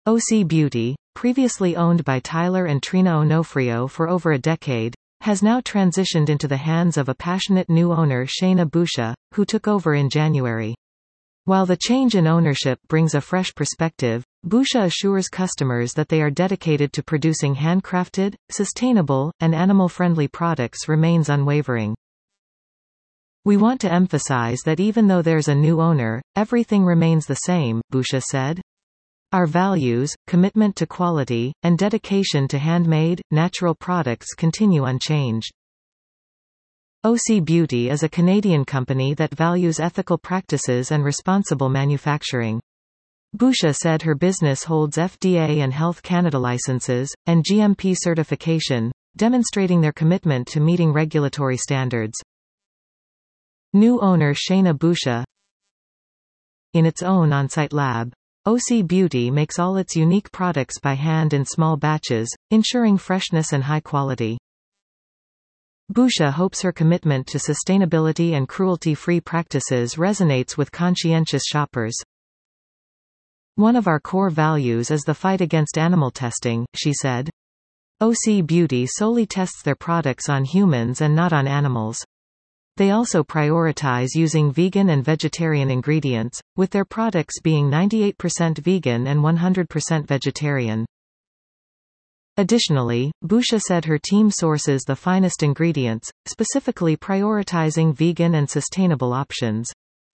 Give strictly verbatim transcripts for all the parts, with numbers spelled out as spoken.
O C Beauty, previously owned by Tyler and Trina Onofrio for over a decade, has now transitioned into the hands of a passionate new owner, Shayna Boucher, who took over in January. While the change in ownership brings a fresh perspective, Boucher assures customers that they are dedicated to producing handcrafted, sustainable, and animal-friendly products remains unwavering. "We want to emphasize that even though there's a new owner, everything remains the same," Boucher said. "Our values, commitment to quality, and dedication to handmade, natural products continue unchanged." O C Beauty is a Canadian company that values ethical practices and responsible manufacturing. Boucher said her business holds F D A and Health Canada licenses, and G M P certification, demonstrating their commitment to meeting regulatory standards. New owner Shayna Boucher. In its own on-site lab, O C Beauty makes all its unique products by hand in small batches, ensuring freshness and high quality. Boucher hopes her commitment to sustainability and cruelty-free practices resonates with conscientious shoppers. "One of our core values is the fight against animal testing," she said. O C Beauty solely tests their products on humans and not on animals. They also prioritize using vegan and vegetarian ingredients, with their products being ninety-eight percent vegan and one hundred percent vegetarian. Additionally, Boucher said her team sources the finest ingredients, specifically prioritizing vegan and sustainable options.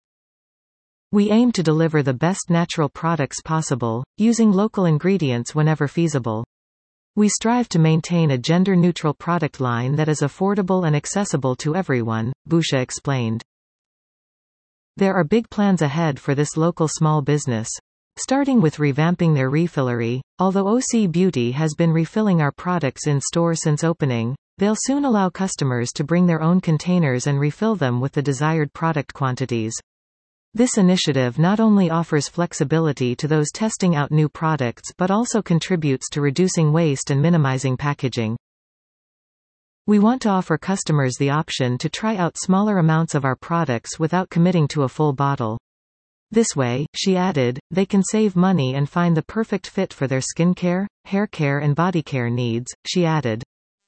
"We aim to deliver the best natural products possible, using local ingredients whenever feasible. We strive to maintain a gender-neutral product line that is affordable and accessible to everyone," Boucher explained. There are big plans ahead for this local small business. Starting with revamping their refillery, although O C Beauty has been refilling our products in store since opening, they'll soon allow customers to bring their own containers and refill them with the desired product quantities. This initiative not only offers flexibility to those testing out new products but also contributes to reducing waste and minimizing packaging. "We want to offer customers the option to try out smaller amounts of our products without committing to a full bottle. This way," she added, "they can save money and find the perfect fit for their skincare, hair care and body care needs," she added.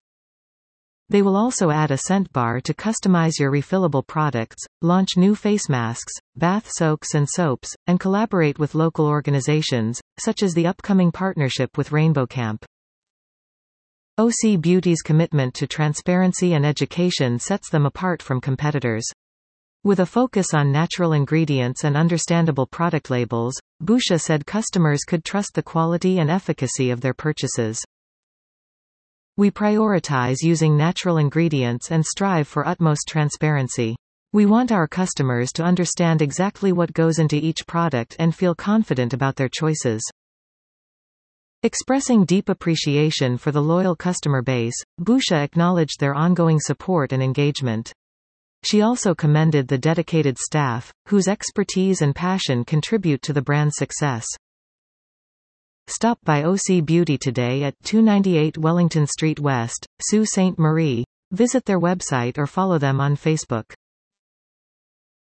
They will also add a scent bar to customize your refillable products, launch new face masks, bath soaks and soaps, and collaborate with local organizations, such as the upcoming partnership with Rainbow Camp. O C Beauty's commitment to transparency and education sets them apart from competitors. With a focus on natural ingredients and understandable product labels, Boucher said customers could trust the quality and efficacy of their purchases. "We prioritize using natural ingredients and strive for utmost transparency. We want our customers to understand exactly what goes into each product and feel confident about their choices." Expressing deep appreciation for the loyal customer base, Boucher acknowledged their ongoing support and engagement. She also commended the dedicated staff, whose expertise and passion contribute to the brand's success. Stop by O C Beauty today at two ninety-eight Wellington Street West, Sault Ste. Marie. Visit their website or follow them on Facebook.